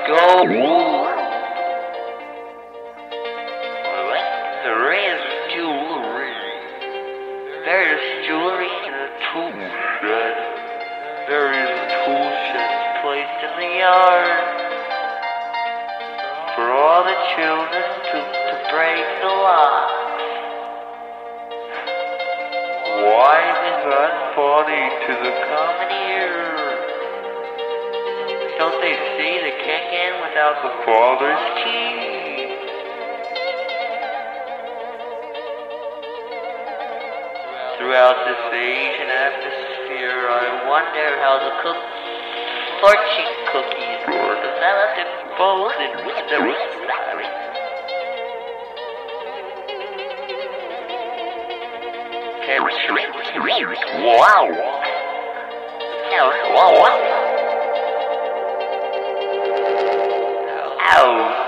go. There is jewelry. There's jewelry in a tool shed. There is tool sheds placed in the yard for all the children to break the locks. Why is that funny to the common ear? Don't they see the kick in without the father's key? Throughout this age and atmosphere, I wonder how the fortune cookies were developed and folded with the wow! Ow!